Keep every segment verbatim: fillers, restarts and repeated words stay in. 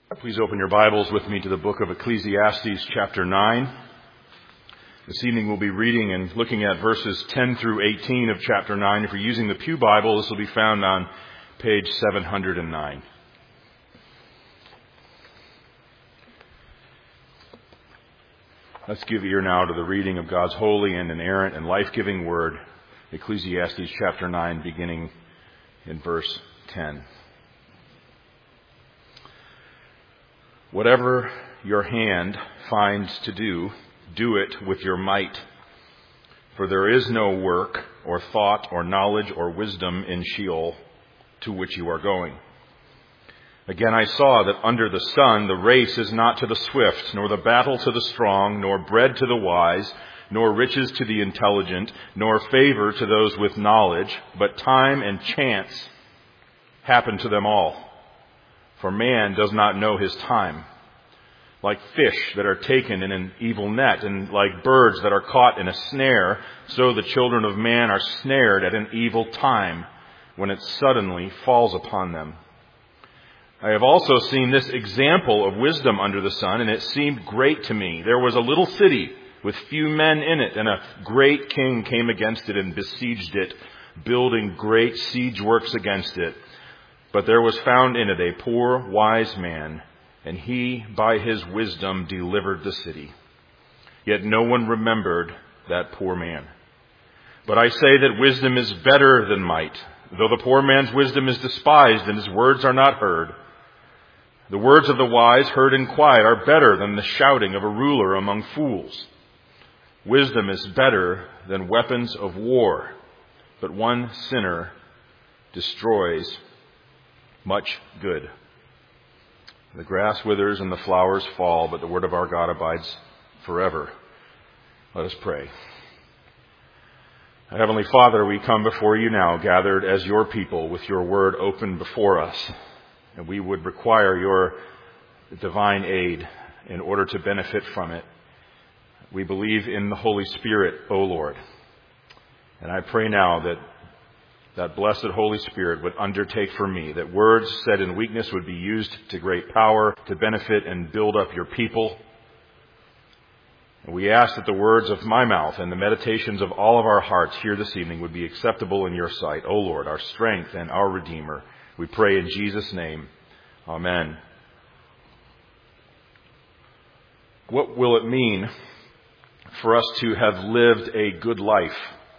Please open your Bibles with me to the book of Ecclesiastes chapter nine. This evening we'll be reading and looking at verses ten through eighteen of chapter nine. If you're using the Pew Bible, this will be found on page seven hundred nine. Let's give ear now to the reading of God's holy and inerrant and life-giving word, Ecclesiastes chapter nine, beginning in verse ten. Whatever your hand finds to do, do it with your might. For there is no work or thought or knowledge or wisdom in Sheol to which you are going. Again I saw that under the sun the race is not to the swift, nor the battle to the strong, nor bread to the wise, nor riches to the intelligent, nor favor to those with knowledge, but time and chance happen to them all. For man does not know his time. Like fish that are taken in an evil net, and like birds that are caught in a snare, so the children of man are snared at an evil time, when it suddenly falls upon them. I have also seen this example of wisdom under the sun, and it seemed great to me. There was a little city with few men in it, and a great king came against it and besieged it, building great siege works against it. But there was found in it a poor, wise man, and he, by his wisdom, delivered the city. Yet no one remembered that poor man. But I say that wisdom is better than might, though the poor man's wisdom is despised and his words are not heard. The words of the wise heard in quiet are better than the shouting of a ruler among fools. Wisdom is better than weapons of war, but one sinner destroys much good. The grass withers and the flowers fall, but the word of our God abides forever. Let us pray. Heavenly Father, we come before you now, gathered as your people with your word open before us. And we would require your divine aid in order to benefit from it. We believe in the Holy Spirit, O Lord. And I pray now that that blessed Holy Spirit would undertake for me, that words said in weakness would be used to great power to benefit and build up your people. And we ask that the words of my mouth and the meditations of all of our hearts here this evening would be acceptable in your sight, O Lord, our strength and our Redeemer. We pray in Jesus' name. Amen. What will it mean for us to have lived a good life?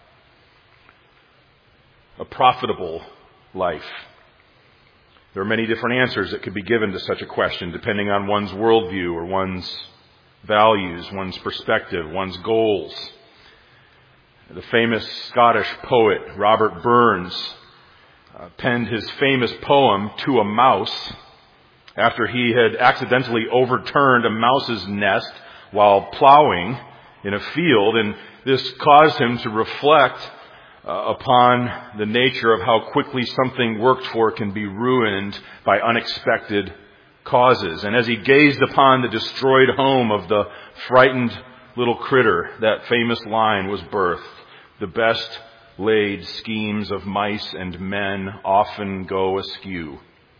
A profitable life? There are many different answers that could be given to such a question, depending on one's worldview or one's values, one's perspective, one's goals. The famous Scottish poet Robert Burns uh, penned his famous poem To a Mouse after he had accidentally overturned a mouse's nest while plowing in a field, and this caused him to reflect Uh, upon the nature of how quickly something worked for can be ruined by unexpected causes. And as he gazed upon the destroyed home of the frightened little critter, that famous line was birthed. The best laid schemes of mice and men often go askew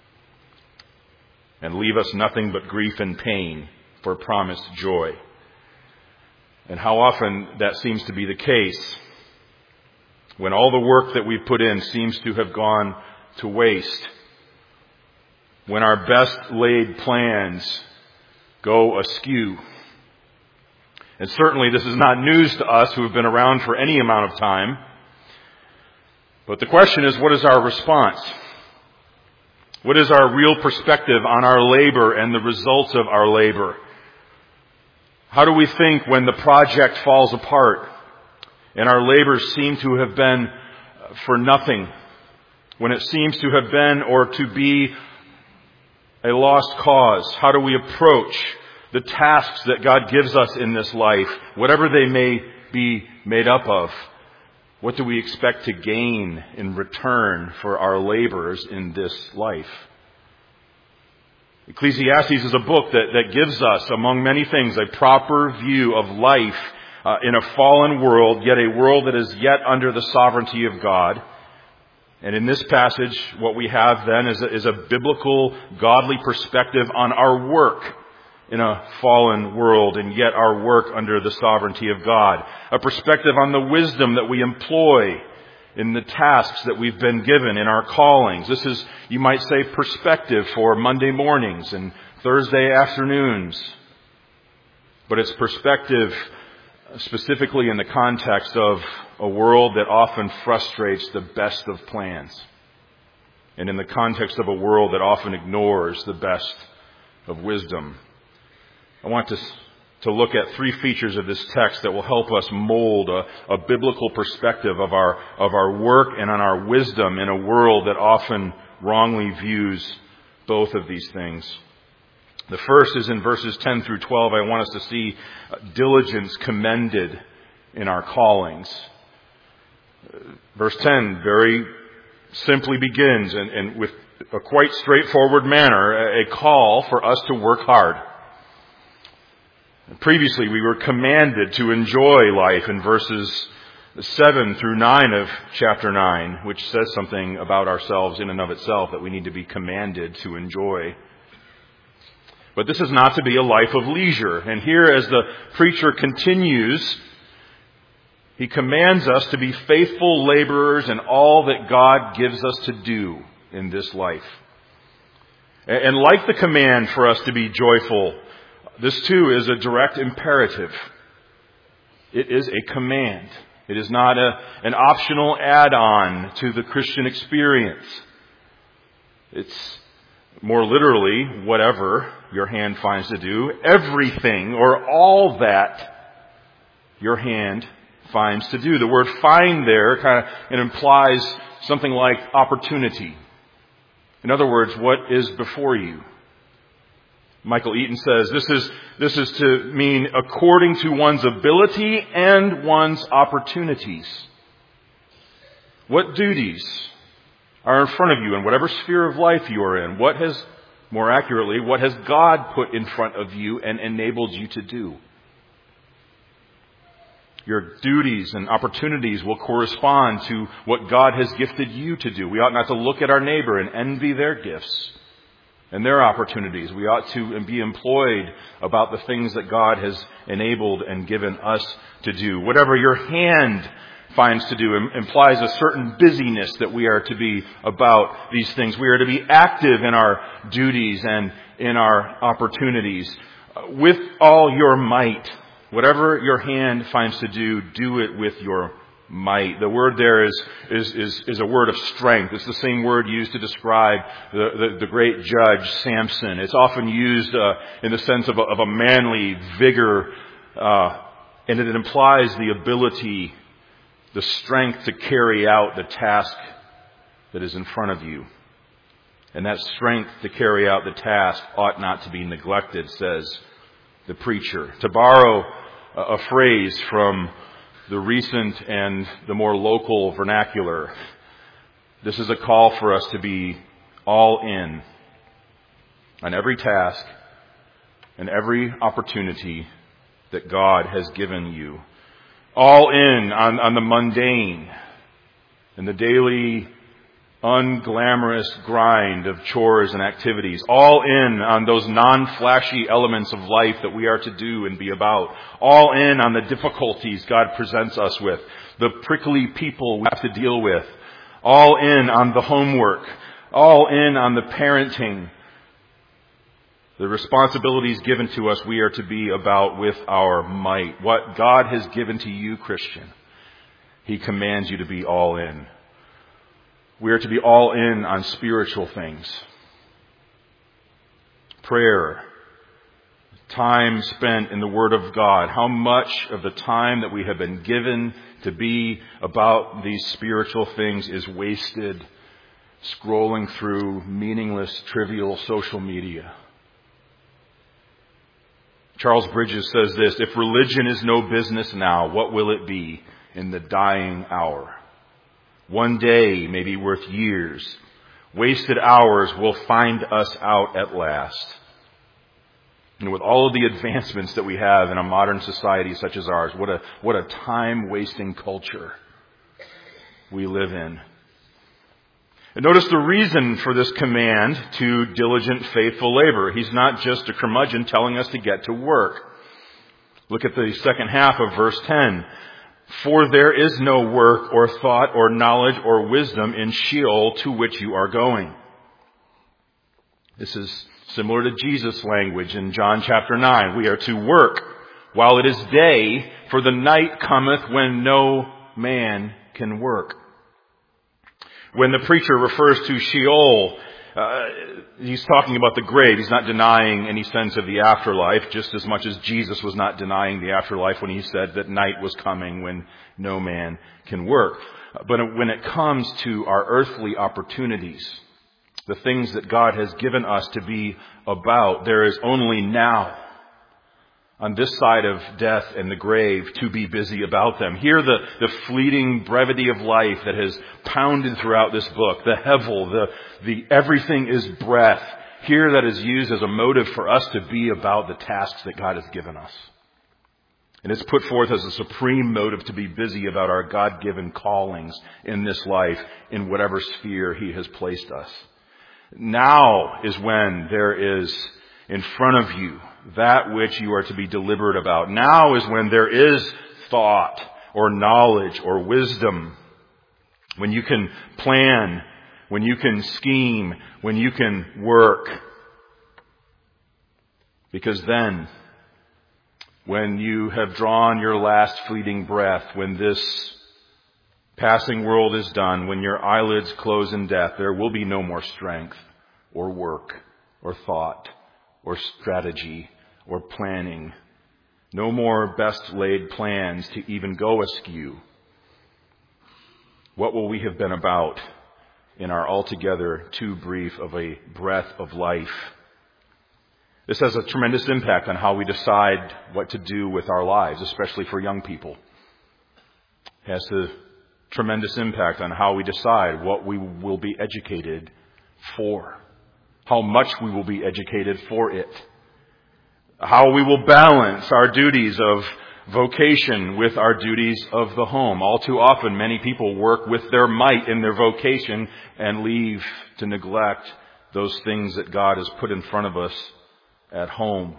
and leave us nothing but grief and pain for promised joy. And how often that seems to be the case, when all the work that we put in seems to have gone to waste. When our best laid plans go askew. And certainly this is not news to us who have been around for any amount of time. But the question is, what is our response? What is our real perspective on our labor and the results of our labor? How do we think when the project falls apart and our labors seem to have been for nothing, when it seems to have been or to be a lost cause? How do we approach the tasks that God gives us in this life, whatever they may be made up of? What do we expect to gain in return for our labors in this life? Ecclesiastes is a book that, that gives us, among many things, a proper view of life Uh, in a fallen world, yet a world that is yet under the sovereignty of God, And in this passage, what we have then is a, is a biblical, godly perspective on our work in a fallen world, and yet our work under the sovereignty of God. A perspective on the wisdom that we employ in the tasks that we've been given in our callings. This is, you might say, perspective for Monday mornings and Thursday afternoons. But it's perspective specifically in the context of a world that often frustrates the best of plans, and in the context of a world that often ignores the best of wisdom. I want to, to look at three features of this text that will help us mold a, a biblical perspective of our, of our work and on our wisdom in a world that often wrongly views both of these things. The first is in verses ten through twelve. I want us to see diligence commended in our callings. Verse ten very simply begins, and, and with a quite straightforward manner, a call for us to work hard. Previously, we were commanded to enjoy life in verses seven through nine of chapter nine, which says something about ourselves in and of itself, that we need to be commanded to enjoy. But this is not to be a life of leisure. And here, as the preacher continues, he commands us to be faithful laborers in all that God gives us to do in this life. And like the command for us to be joyful, this too is a direct imperative. It is a command. It is not a, an optional add-on to the Christian experience. It's more literally, whatever your hand finds to do, everything or all that your hand finds to do. The word find there kind of it implies something like opportunity. In other words, what is before you? Michael Eaton says this is this is to mean according to one's ability and one's opportunities. What duties are in front of you in whatever sphere of life you are in? What has, more accurately, what has God put in front of you and enabled you to do? Your duties and opportunities will correspond to what God has gifted you to do. We ought not to look at our neighbor and envy their gifts and their opportunities. We ought to be employed about the things that God has enabled and given us to do. Whatever your hand finds to do implies a certain busyness that we are to be about these things. We are to be active in our duties and in our opportunities. With all your might, whatever your hand finds to do, do it with your might. The word there is is is, is a word of strength. It's the same word used to describe the, the, the great judge Samson. It's often used uh, in the sense of a, of a manly vigor, uh, and it implies the ability, the strength to carry out the task that is in front of you. And that strength to carry out the task ought not to be neglected, says the preacher. To borrow a phrase from the recent and the more local vernacular, this is a call for us to be all in on every task and every opportunity that God has given you. All in on, on the mundane and the daily unglamorous grind of chores and activities. All in on those non-flashy elements of life that we are to do and be about. All in on the difficulties God presents us with. The prickly people we have to deal with. All in on the homework. All in on the parenting. The responsibilities given to us we are to be about with our might. What God has given to you, Christian, He commands you to be all in. We are to be all in on spiritual things. Prayer, time spent in the Word of God. How much of the time that we have been given to be about these spiritual things is wasted scrolling through meaningless, trivial social media. Charles Bridges says this: if religion is no business now, what will it be in the dying hour? One day may be worth years. Wasted hours will find us out at last. And with all of the advancements that we have in a modern society such as ours, what a what a time-wasting culture we live in. And notice the reason for this command to diligent, faithful labor. He's not just a curmudgeon telling us to get to work. Look at the second half of verse ten. For there is no work or thought or knowledge or wisdom in Sheol to which you are going. This is similar to Jesus' language in John chapter nine. We are to work while it is day, for the night cometh when no man can work. When the preacher refers to Sheol, uh, he's talking about the grave. He's not denying any sense of the afterlife, just as much as Jesus was not denying the afterlife when he said that night was coming when no man can work. But when it comes to our earthly opportunities, the things that God has given us to be about, there is only now, on this side of death and the grave, to be busy about them. Hear the, the fleeting brevity of life that has pounded throughout this book. The hevel, the, the everything is breath. Here that is used as a motive for us to be about the tasks that God has given us. And it's put forth as a supreme motive to be busy about our God-given callings in this life, in whatever sphere He has placed us. Now is when there is in front of you that which you are to be deliberate about. Now is when there is thought or knowledge or wisdom. When you can plan, when you can scheme, when you can work. Because then, when you have drawn your last fleeting breath, when this passing world is done, when your eyelids close in death, there will be no more strength or work or thought or strategy or planning. No more best laid plans to even go askew. What will we have been about in our altogether too brief of a breath of life? This has a tremendous impact on how we decide what to do with our lives, especially for young people. It has a tremendous impact on how we decide what we will be educated for, how much we will be educated for it, how we will balance our duties of vocation with our duties of the home. All too often, many people work with their might in their vocation and leave to neglect those things that God has put in front of us at home.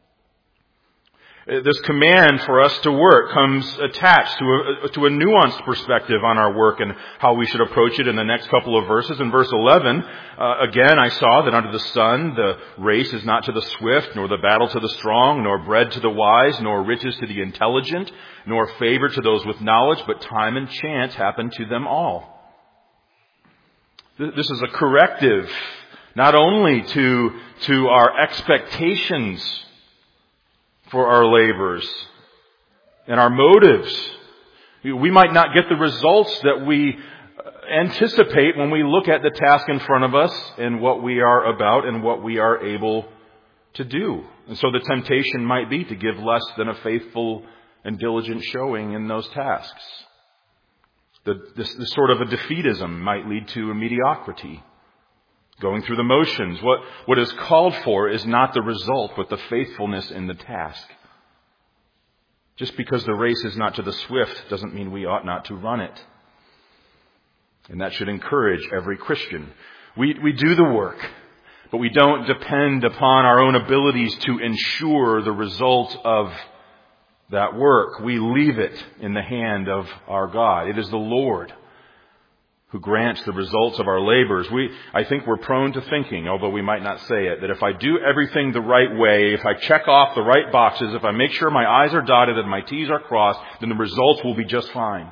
This command for us to work comes attached to a, to a nuanced perspective on our work and how we should approach it in the next couple of verses. In verse eleven, uh, again, I saw that under the sun the race is not to the swift, nor the battle to the strong, nor bread to the wise, nor riches to the intelligent, nor favor to those with knowledge, but time and chance happen to them all. This is a corrective, not only to, to our expectations for our labors and our motives. We might not get the results that we anticipate when we look at the task in front of us and what we are about and what we are able to do. And so the temptation might be to give less than a faithful and diligent showing in those tasks. The, this, this sort of a defeatism might lead to a mediocrity. Going through the motions. What, what is called for is not the result, but the faithfulness in the task. Just because the race is not to the swift doesn't mean we ought not to run it. And that should encourage every Christian. We, we do the work, but we don't depend upon our own abilities to ensure the result of that work. We leave it in the hand of our God. It is the Lord who grants the results of our labors. We, I think we're prone to thinking, although we might not say it, that if I do everything the right way, if I check off the right boxes, if I make sure my I's are dotted and my T's are crossed, then the results will be just fine.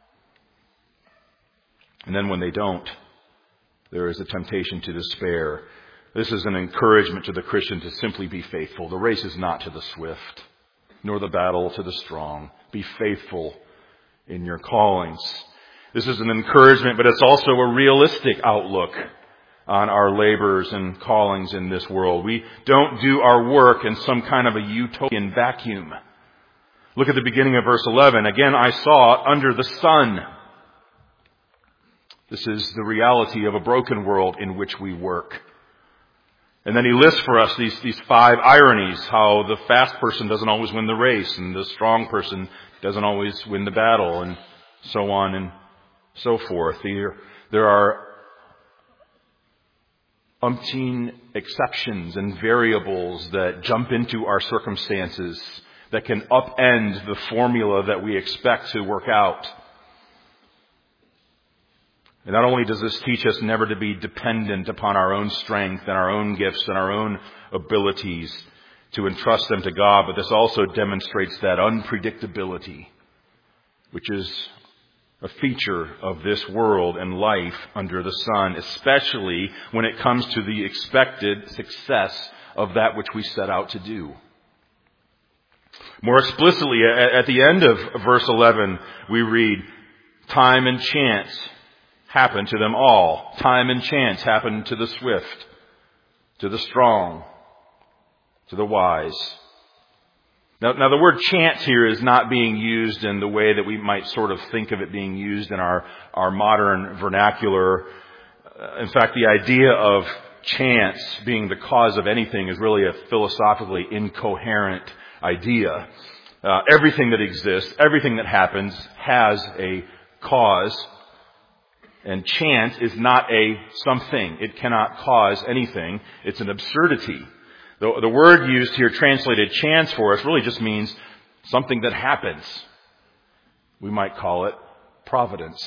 And then when they don't, there is a temptation to despair. This is an encouragement to the Christian to simply be faithful. The race is not to the swift, nor the battle to the strong. Be faithful in your callings. This is an encouragement, but it's also a realistic outlook on our labors and callings in this world. We don't do our work in some kind of a utopian vacuum. Look at the beginning of verse eleven. Again, I saw under the sun. This is the reality of a broken world in which we work. And then he lists for us these, these five ironies, how the fast person doesn't always win the race, and the strong person doesn't always win the battle, and so on and so forth. There, there are umpteen exceptions and variables that jump into our circumstances that can upend the formula that we expect to work out. And not only does this teach us never to be dependent upon our own strength and our own gifts and our own abilities to entrust them to God, but this also demonstrates that unpredictability, which is a feature of this world and life under the sun, especially when it comes to the expected success of that which we set out to do. More explicitly, at the end of verse eleven, we read, time and chance happen to them all. Time and chance happen to the swift, to the strong, to the wise. Now, now the word chance here is not being used in the way that we might sort of think of it being used in our, our modern vernacular. Uh, in fact, the idea of chance being the cause of anything is really a philosophically incoherent idea. Uh, everything that exists, everything that happens has a cause. And chance is not a something. It cannot cause anything. It's an absurdity. The, the word used here, translated chance for us, really just means something that happens. We might call it providence.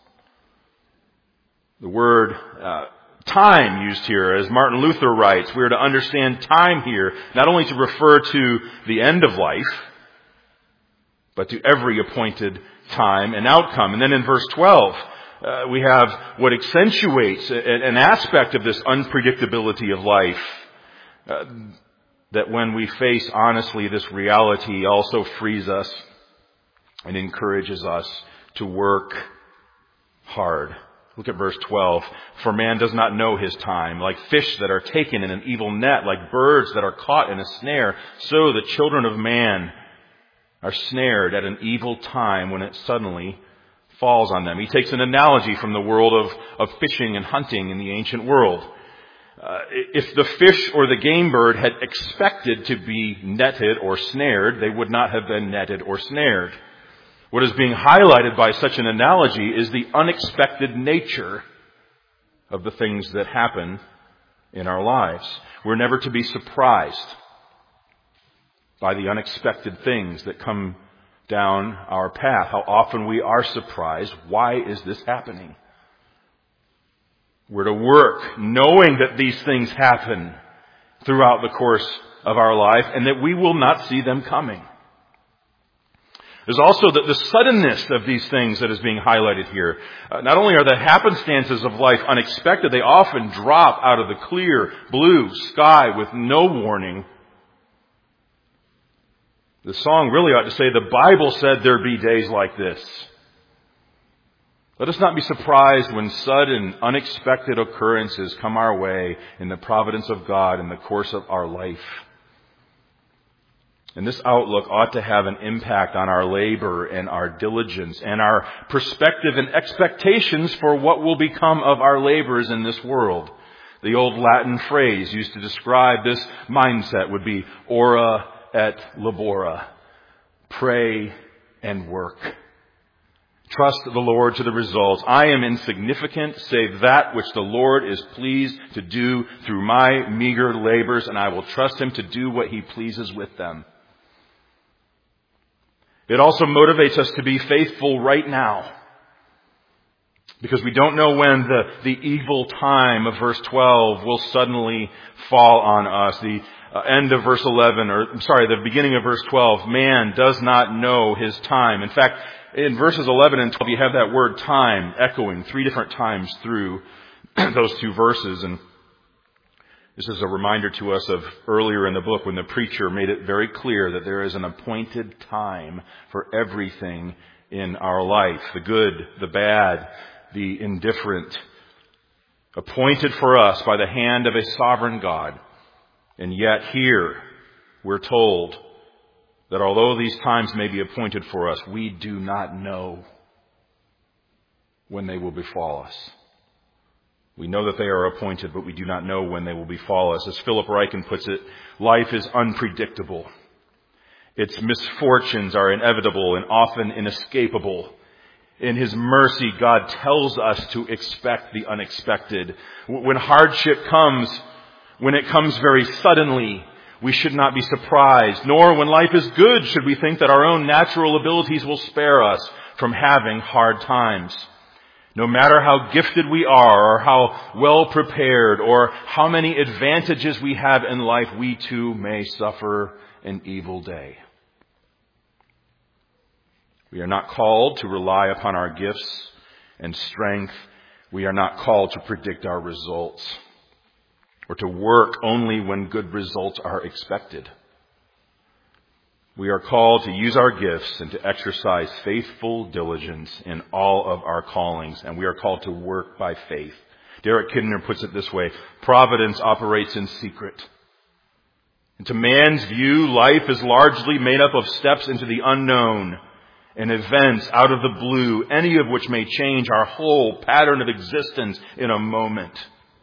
The word uh, time used here, as Martin Luther writes, we are to understand time here not only to refer to the end of life, but to every appointed time and outcome. And then in verse twelve, uh, we have what accentuates an aspect of this unpredictability of life. Uh, that when we face honestly this reality also frees us and encourages us to work hard. Look at verse twelve. For man does not know his time, like fish that are taken in an evil net, like birds that are caught in a snare, so the children of man are snared at an evil time when it suddenly falls on them. He takes an analogy from the world of, of fishing and hunting in the ancient world. Uh, if the fish or the game bird had expected to be netted or snared, they would not have been netted or snared. What is being highlighted by such an analogy is the unexpected nature of the things that happen in our lives. We're never to be surprised by the unexpected things that come down our path. How often we are surprised. Why is this happening? We're to work knowing that these things happen throughout the course of our life and that we will not see them coming. There's also the, the suddenness of these things that is being highlighted here. Uh, not only are the happenstances of life unexpected, they often drop out of the clear blue sky with no warning. The song really ought to say, the Bible said there'd be days like this. Let us not be surprised when sudden, unexpected occurrences come our way in the providence of God in the course of our life. And this outlook ought to have an impact on our labor and our diligence and our perspective and expectations for what will become of our labors in this world. The old Latin phrase used to describe this mindset would be ora et labora. Pray and work. Trust the Lord to the results. I am insignificant, save that which the Lord is pleased to do through my meager labors, and I will trust Him to do what He pleases with them. It also motivates us to be faithful right now, because we don't know when the, the evil time of verse twelve will suddenly fall on us. The uh, end of verse eleven, or I'm sorry, the beginning of verse twelve, man does not know his time. In fact, in verses eleven and twelve, you have that word time echoing three different times through those two verses. And this is a reminder to us of earlier in the book when the preacher made it very clear that there is an appointed time for everything in our life. The good, the bad, the indifferent. Appointed for us by the hand of a sovereign God. And yet here we're told that although these times may be appointed for us, we do not know when they will befall us. We know that they are appointed, but we do not know when they will befall us. As Philip Ryken puts it, life is unpredictable. Its misfortunes are inevitable and often inescapable. In His mercy, God tells us to expect the unexpected. When hardship comes, when it comes very suddenly, we should not be surprised. Nor when life is good should we think that our own natural abilities will spare us from having hard times. No matter how gifted we are, or how well prepared, or how many advantages we have in life, we too may suffer an evil day. We are not called to rely upon our gifts and strength. We are not called to predict our results, or to work only when good results are expected. We are called to use our gifts and to exercise faithful diligence in all of our callings, and we are called to work by faith. Derek Kidner puts it this way: providence operates in secret. And to man's view, life is largely made up of steps into the unknown and events out of the blue, any of which may change our whole pattern of existence in a moment.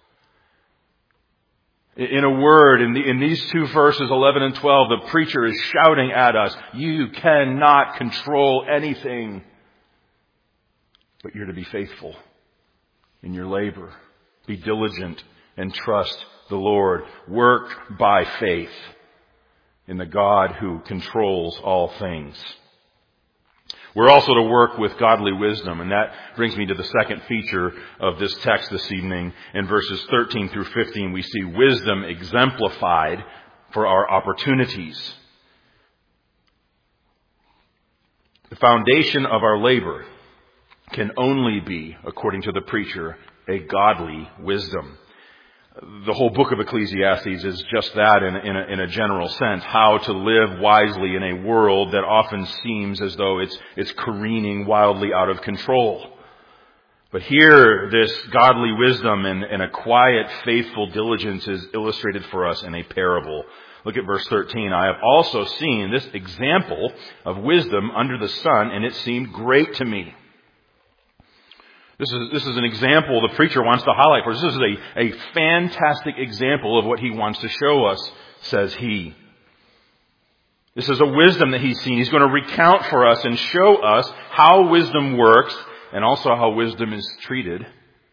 In a word, in, the, in these two verses, eleven and twelve, the preacher is shouting at us, you cannot control anything, but you're to be faithful in your labor. Be diligent and trust the Lord. Work by faith in the God who controls all things. We're also to work with godly wisdom, and that brings me to the second feature of this text this evening. In verses thirteen through fifteen, we see wisdom exemplified for our opportunities. The foundation of our labor can only be, according to the preacher, a godly wisdom. The whole book of Ecclesiastes is just that in, in, a, in a general sense, how to live wisely in a world that often seems as though it's, it's careening wildly out of control. But here, this godly wisdom and, and a quiet, faithful diligence is illustrated for us in a parable. Look at verse thirteen. I have also seen this example of wisdom under the sun, and it seemed great to me. This is, this is an example the preacher wants to highlight for us. This is a, a fantastic example of what he wants to show us, says he. This is a wisdom that he's seen. He's going to recount for us and show us how wisdom works and also how wisdom is treated.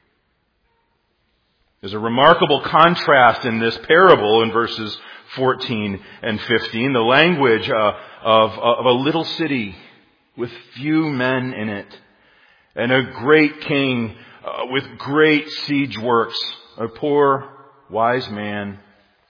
There's a remarkable contrast in this parable in verses fourteen and fifteen. The language uh, of, of a little city with few men in it. And a great king uh, with great siege works. A poor, wise man.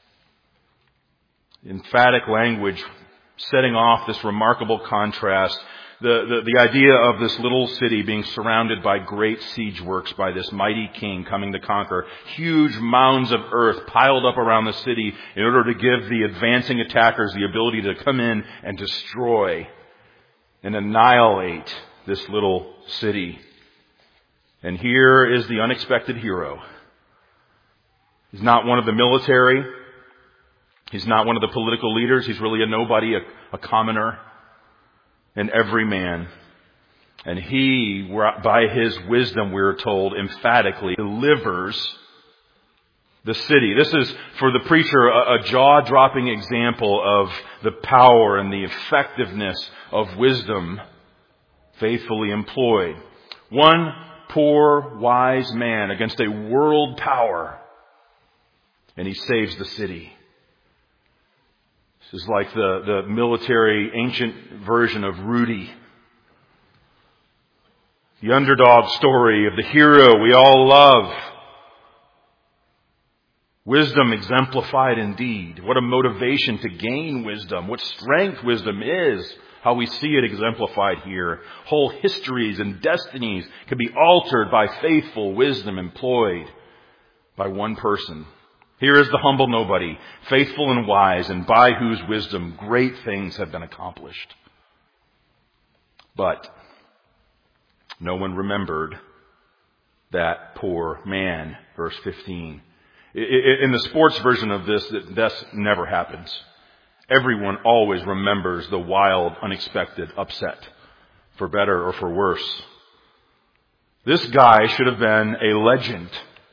Emphatic language setting off this remarkable contrast. The, the, the idea of this little city being surrounded by great siege works by this mighty king coming to conquer. Huge mounds of earth piled up around the city in order to give the advancing attackers the ability to come in and destroy and annihilate this little city. And here is the unexpected hero. He's not one of the military. He's not one of the political leaders. He's really a nobody, a, a commoner, an everyman. And he, by his wisdom, we're told, emphatically delivers the city. This is, for the preacher, a, a jaw-dropping example of the power and the effectiveness of wisdom faithfully employed. One poor, wise man against a world power, and he saves the city. This is like the, the military ancient version of Rudy. The underdog story of the hero we all love. Wisdom exemplified indeed. What a motivation to gain wisdom. What strength wisdom is. How we see it exemplified here. Whole histories and destinies can be altered by faithful wisdom employed by one person. Here is the humble nobody, faithful and wise, and by whose wisdom great things have been accomplished. But no one remembered that poor man, verse fifteen. In the sports version of this, this never happens. Everyone always remembers the wild, unexpected upset, for better or for worse. This guy should have been a legend.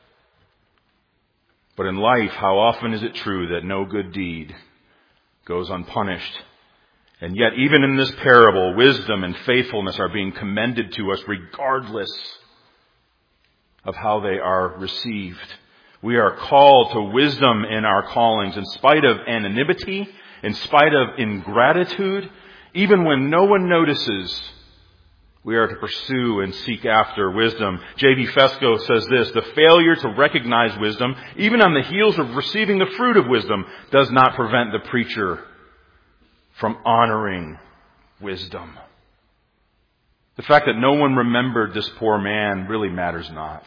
But in life, how often is it true that no good deed goes unpunished? And yet, even in this parable, wisdom and faithfulness are being commended to us regardless of how they are received. We are called to wisdom in our callings in spite of anonymity, in spite of ingratitude. Even when no one notices, we are to pursue and seek after wisdom. J V Fesko says this: the failure to recognize wisdom, even on the heels of receiving the fruit of wisdom, does not prevent the preacher from honoring wisdom. The fact that no one remembered this poor man really matters not.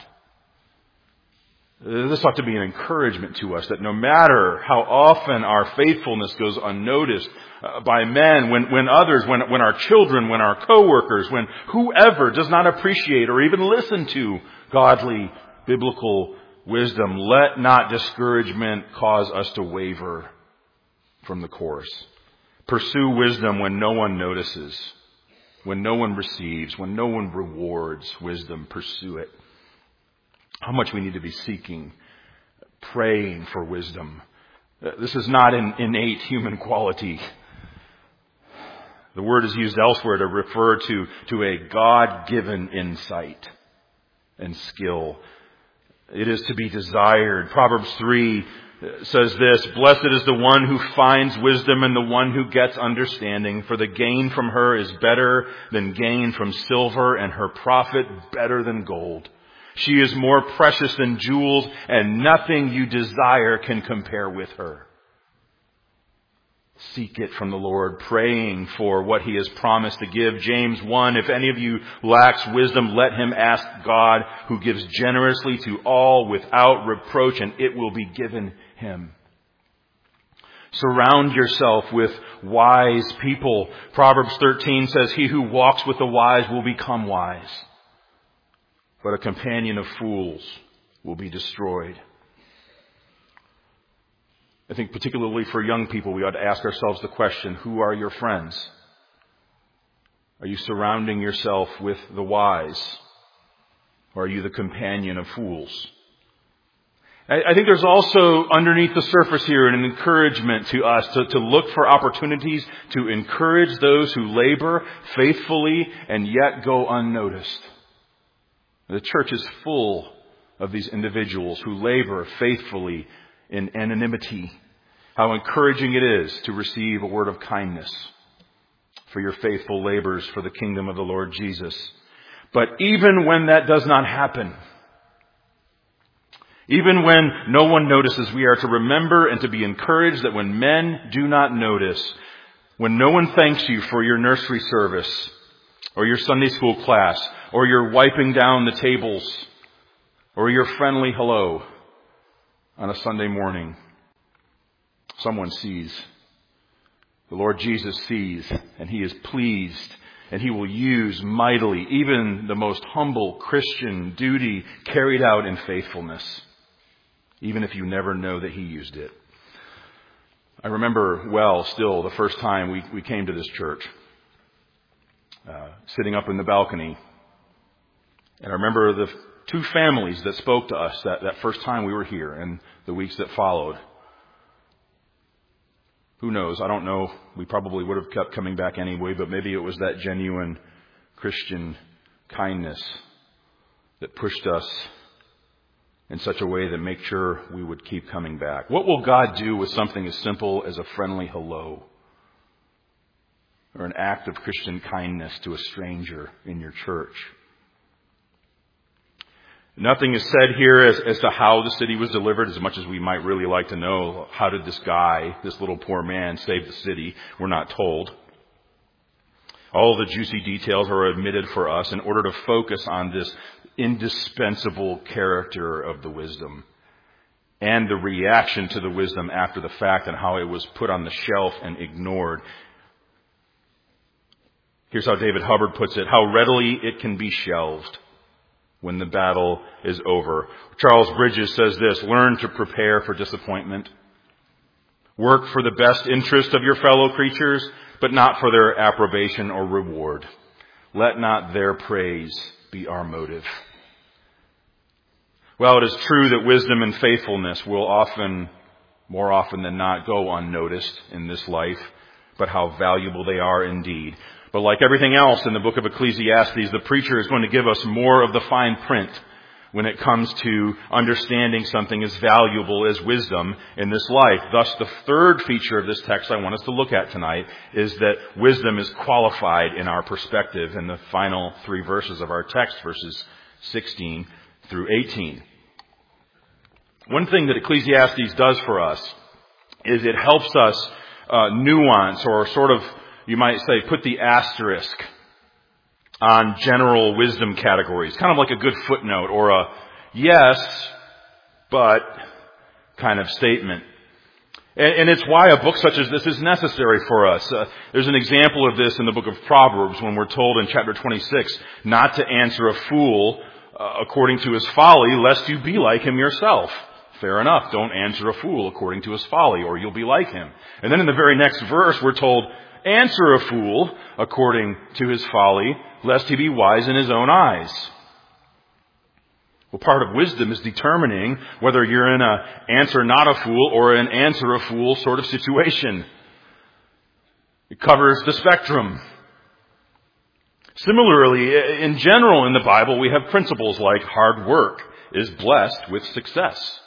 This ought to be an encouragement to us that no matter how often our faithfulness goes unnoticed uh, by men, when, when others, when, when our children, when our coworkers, when whoever does not appreciate or even listen to godly, biblical wisdom, let not discouragement cause us to waver from the course. Pursue wisdom when no one notices, when no one receives, when no one rewards wisdom. Pursue it. How much we need to be seeking, praying for wisdom. This is not an innate human quality. The word is used elsewhere to refer to, to a God-given insight and skill. It is to be desired. Proverbs three says this: blessed is the one who finds wisdom and the one who gets understanding, for the gain from her is better than gain from silver, and her profit better than gold. She is more precious than jewels, and nothing you desire can compare with her. Seek it from the Lord, praying for what He has promised to give. James one, if any of you lacks wisdom, let him ask God, who gives generously to all without reproach, and it will be given him. Surround yourself with wise people. Proverbs thirteen says, he who walks with the wise will become wise, but a companion of fools will be destroyed. I think particularly for young people, we ought to ask ourselves the question, who are your friends? Are you surrounding yourself with the wise? Or are you the companion of fools? I think there's also underneath the surface here an encouragement to us to, to look for opportunities to encourage those who labor faithfully and yet go unnoticed. The church is full of these individuals who labor faithfully in anonymity. How encouraging it is to receive a word of kindness for your faithful labors for the kingdom of the Lord Jesus. But even when that does not happen, even when no one notices, we are to remember and to be encouraged that when men do not notice, when no one thanks you for your nursery service or your Sunday school class or your wiping down the tables or your friendly hello on a Sunday morning, someone sees. The Lord Jesus sees, and He is pleased, and He will use mightily even the most humble Christian duty carried out in faithfulness, even if you never know that He used it. I remember well still the first time we, we came to this church, uh, sitting up in the balcony, and I remember the two families that spoke to us that, that first time we were here and the weeks that followed. Who knows? I don't know. We probably would have kept coming back anyway, but maybe it was that genuine Christian kindness that pushed us in such a way that made sure we would keep coming back. What will God do with something as simple as a friendly hello or an act of Christian kindness to a stranger in your church? Nothing is said here as, as to how the city was delivered, as much as we might really like to know. How did this guy, this little poor man, save the city? We're not told. All the juicy details are omitted for us in order to focus on this indispensable character of the wisdom and the reaction to the wisdom after the fact and how it was put on the shelf and ignored. Here's how David Hubbard puts it: how readily it can be shelved when the battle is over. Charles Bridges says this: learn to prepare for disappointment. Work for the best interest of your fellow creatures, but not for their approbation or reward. Let not their praise be our motive. Well, it is true that wisdom and faithfulness will often, more often than not, go unnoticed in this life. but how valuable they are indeed. But like everything else in the book of Ecclesiastes, the preacher is going to give us more of the fine print when it comes to understanding something as valuable as wisdom in this life. Thus, the third feature of this text I want us to look at tonight is that wisdom is qualified in our perspective in the final three verses of our text, verses sixteen through eighteen. One thing that Ecclesiastes does for us is it helps us uh, nuance, or sort of, you might say, put the asterisk on general wisdom categories. Kind of like a good footnote or a yes, but kind of statement. And, and it's why a book such as this is necessary for us. Uh, there's an example of this in the book of Proverbs when we're told in chapter twenty-six not to answer a fool uh, according to his folly, lest you be like him yourself. Fair enough. Don't answer a fool according to his folly, or you'll be like him. And then in the very next verse, we're told, answer a fool according to his folly, lest he be wise in his own eyes. Well, part of wisdom is determining whether you're in a answer not a fool or an answer a fool sort of situation. It covers the spectrum. Similarly, in general in the Bible, we have principles like hard work is blessed with success.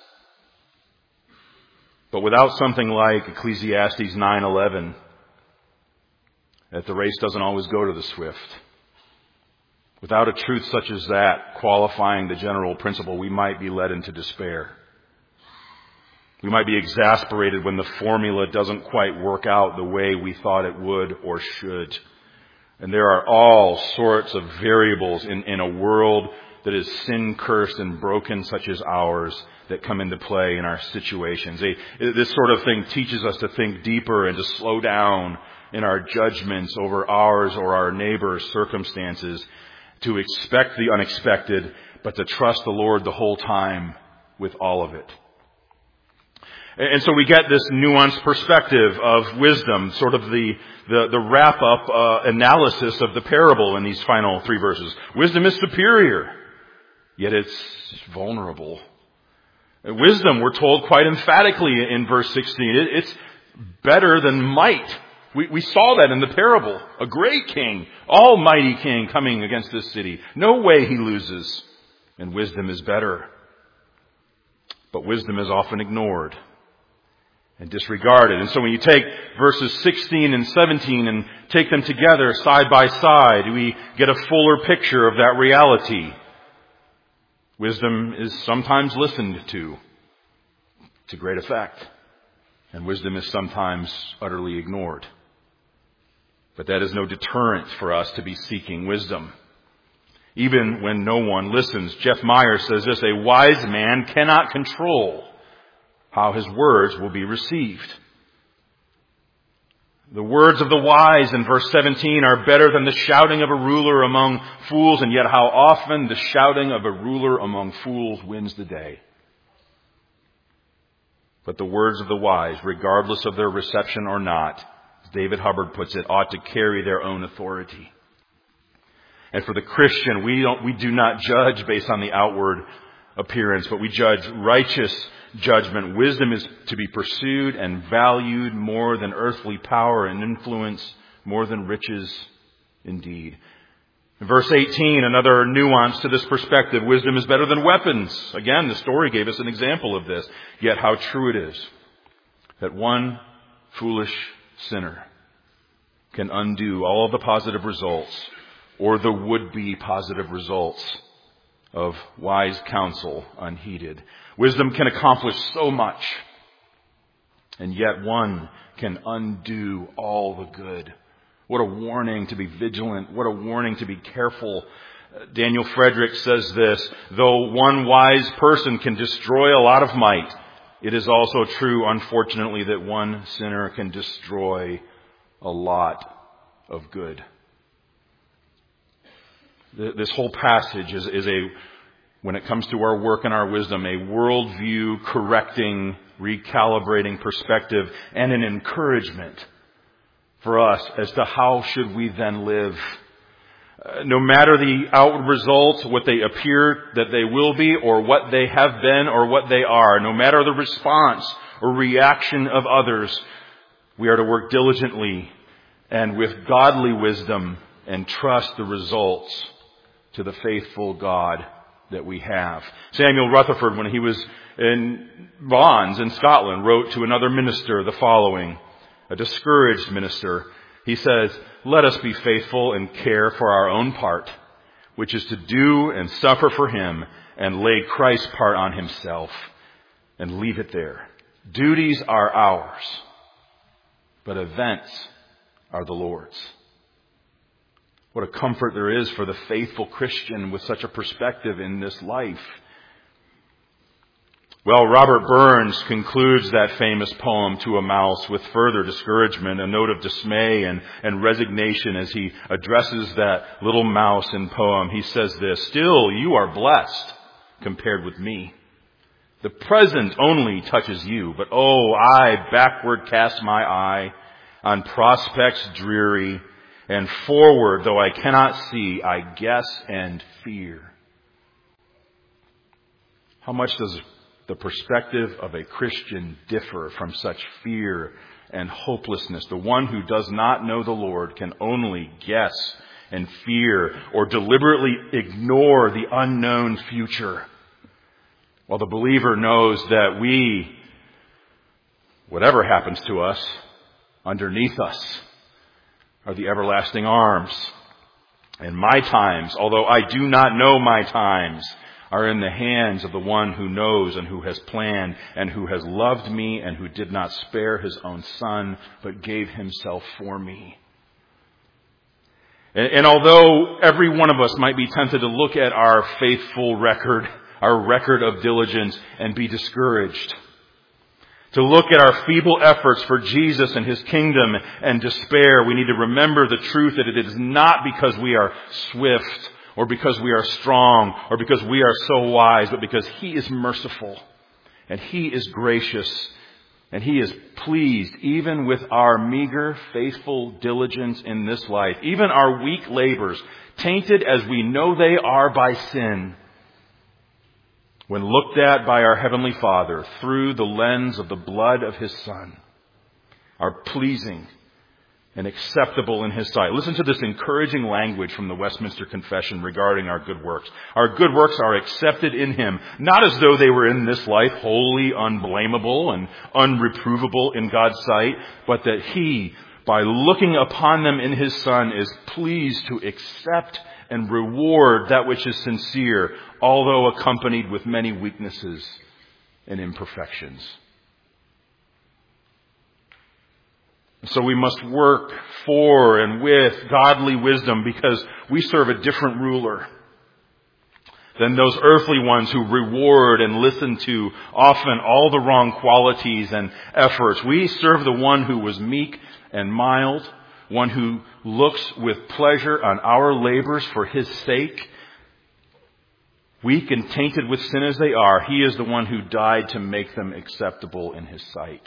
But without something like Ecclesiastes nine eleven, that the race doesn't always go to the swift. Without a truth such as that qualifying the general principle, we might be led into despair. We might be exasperated when the formula doesn't quite work out the way we thought it would or should. And there are all sorts of variables in, in a world that is sin-cursed and broken such as ours that come into play in our situations. They, this sort of thing teaches us to think deeper and to slow down in our judgments over ours or our neighbor's circumstances, to expect the unexpected, but to trust the Lord the whole time with all of it. And so we get this nuanced perspective of wisdom, sort of the, the, the wrap-up uh, analysis of the parable in these final three verses. Wisdom is superior, yet it's vulnerable. Wisdom, we're told quite emphatically in verse sixteen, it, it's better than might. We, we saw that in the parable. A great king, almighty king coming against this city. No way he loses. And wisdom is better. But wisdom is often ignored and disregarded. And so when you take verses sixteen and seventeen and take them together side by side, we get a fuller picture of that reality. Wisdom is sometimes listened to to great effect, and wisdom is sometimes utterly ignored. But that is no deterrent for us to be seeking wisdom, even when no one listens. Jeff Meyer says this: a wise man cannot control how his words will be received. The words of the wise in verse seventeen are better than the shouting of a ruler among fools, and yet how often the shouting of a ruler among fools wins the day. But the words of the wise, regardless of their reception or not, as David Hubbard puts it, ought to carry their own authority. And for the Christian, we don't, we do not judge based on the outward appearance, but we judge righteous judgment. Wisdom is to be pursued and valued more than earthly power and influence, more than riches indeed. In verse eighteen, another nuance to this perspective: wisdom is better than weapons. Again, the story gave us an example of this. Yet how true it is that one foolish sinner can undo all of the positive results, or the would-be positive results, of wise counsel unheeded. Wisdom can accomplish so much, and yet one can undo all the good. What a warning to be vigilant. What a warning to be careful. Daniel Frederick says this: though one wise person can destroy a lot of might, it is also true, unfortunately, that one sinner can destroy a lot of good. This whole passage is, is a, when it comes to our work and our wisdom, a worldview correcting, recalibrating perspective and an encouragement for us as to how should we then live. Uh, no matter the outward results, what they appear that they will be, or what they have been, or what they are, no matter the response or reaction of others, we are to work diligently and with godly wisdom entrust the results to the faithful God that we have. Samuel Rutherford, when he was in bonds in Scotland, wrote to another minister the following, a discouraged minister. He says, "Let us be faithful and care for our own part, which is to do and suffer for him and lay Christ's part on himself and leave it there. Duties are ours, but events are the Lord's." What a comfort there is for the faithful Christian with such a perspective in this life. Well, Robert Burns concludes that famous poem, To a Mouse, with further discouragement, a note of dismay and, and resignation as he addresses that little mouse in poem. He says this, "Still, you are blessed compared with me. The present only touches you, but oh, I backward cast my eye on prospects dreary, and forward, though I cannot see, I guess and fear." How much does the perspective of a Christian differ from such fear and hopelessness? The one who does not know the Lord can only guess and fear or deliberately ignore the unknown future, while the believer knows that we, whatever happens to us, underneath us are the everlasting arms. And my times, although I do not know my times, are in the hands of the one who knows and who has planned and who has loved me and who did not spare his own son, but gave himself for me. And, and although every one of us might be tempted to look at our faithful record, our record of diligence, and be discouraged, to look at our feeble efforts for Jesus and his kingdom and despair, we need to remember the truth that it is not because we are swift or because we are strong or because we are so wise, but because he is merciful and he is gracious and he is pleased even with our meager, faithful diligence in this life, even our weak labors, tainted as we know they are by sin. When looked at by our Heavenly Father through the lens of the blood of his Son, are pleasing and acceptable in his sight. Listen to this encouraging language from the Westminster Confession regarding our good works. Our good works are accepted in him, not as though they were in this life wholly unblameable and unreprovable in God's sight, but that he, by looking upon them in his Son, is pleased to accept and reward that which is sincere, although accompanied with many weaknesses and imperfections. So we must work for and with godly wisdom because we serve a different ruler than those earthly ones who reward and listen to often all the wrong qualities and efforts. We serve the one who was meek and mild, one who looks with pleasure on our labors for his sake. Weak and tainted with sin as they are, he is the one who died to make them acceptable in his sight.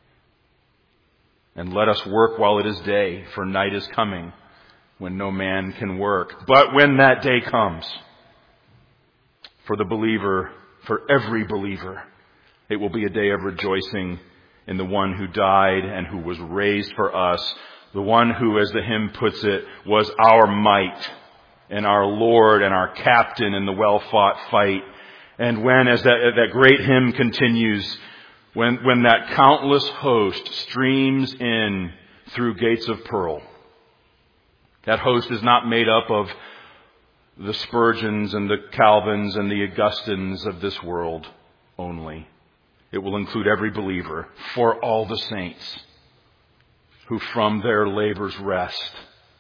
And let us work while it is day, for night is coming when no man can work. But when that day comes, for the believer, for every believer, it will be a day of rejoicing in the one who died and who was raised for us, the one who, as the hymn puts it, was our might and our Lord and our captain in the well-fought fight. And when, as that, that great hymn continues, When, when that countless host streams in through gates of pearl, that host is not made up of the Spurgeons and the Calvins and the Augustines of this world only. It will include every believer, for all the saints who from their labors rest.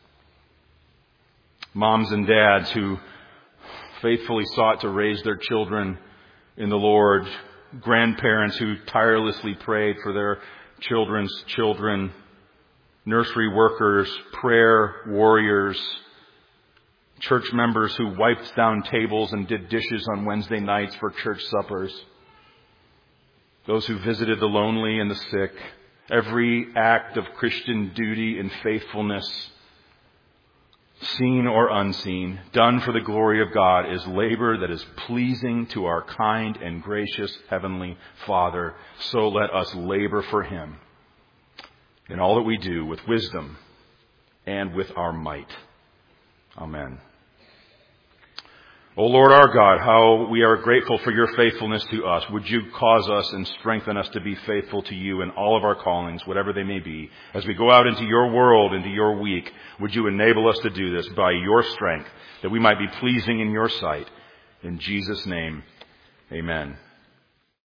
Moms and dads who faithfully sought to raise their children in the Lord, grandparents who tirelessly prayed for their children's children, nursery workers, prayer warriors, church members who wiped down tables and did dishes on Wednesday nights for church suppers, those who visited the lonely and the sick. Every act of Christian duty and faithfulness, seen or unseen, done for the glory of God, is labor that is pleasing to our kind and gracious Heavenly Father. So let us labor for him in all that we do with wisdom and with our might. Amen. O Lord our God, how we are grateful for your faithfulness to us. Would you cause us and strengthen us to be faithful to you in all of our callings, whatever they may be. As we go out into your world, into your week, would you enable us to do this by your strength, that we might be pleasing in your sight. In Jesus' name, amen.